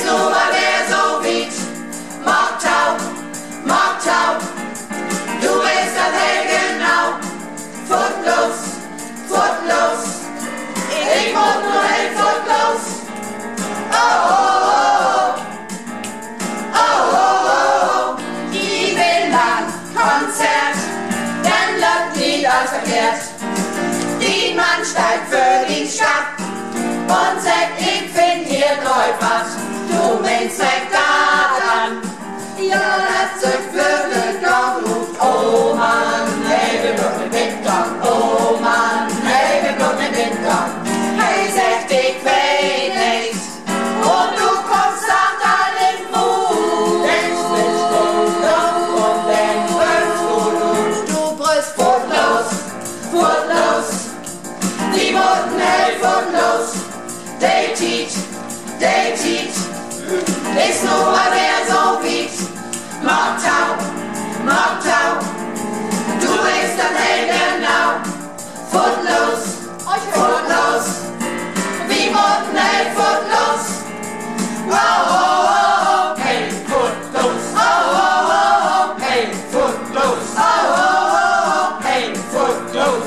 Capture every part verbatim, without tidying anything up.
nur mal wer so wieht. Mordtau, Mordtau, du weißt das hell genau. Footlos, footlos, ich muss nur hell footlos. Oh, oh, oh, oh, oh, oh, die will ein Konzert, dann läuft nie das verkehrt. Die Mann steigt für die Stadt und sagt, ich find hier neu was. Du meinst weg daran, ja, das zückt wirklich doch ruft. Oh Mann, hey, wir bloß mit Windgang. Oh Mann, hey, wir bloß mit Windgang. Hey, sagt, ich weiß nicht, und du kommst nach deinem Mut. Denkst bist du dumm und denkst bist du gut. Du brüllst footlos, footlos, die Mutten hält footlos. They teach, they teach, ist nur mal wer so wieht. Mordtau, Mordtau, du weißt das hell genau. Footlos, footlos, wie Mutten hält footlos. Oh, oh, oh, oh, hey, footlos. Oh, oh, oh, oh, hey, footlos. Oh, oh, oh, oh, hey, footlos.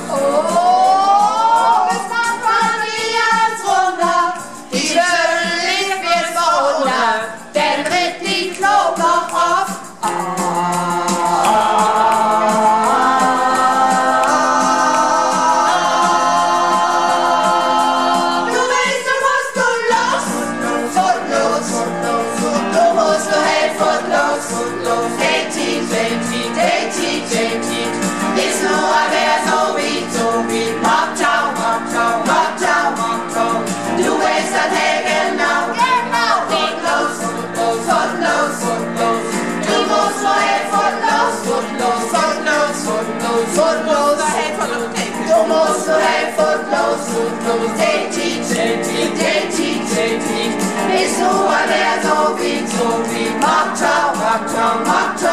Oh, bis dann fahren wir ans Wunder. Die Schöne wird Wunder, denn tritt die Knoblauch auf. Ist nur der so wie, so wie Mordtau, Mordtau, Mordtau.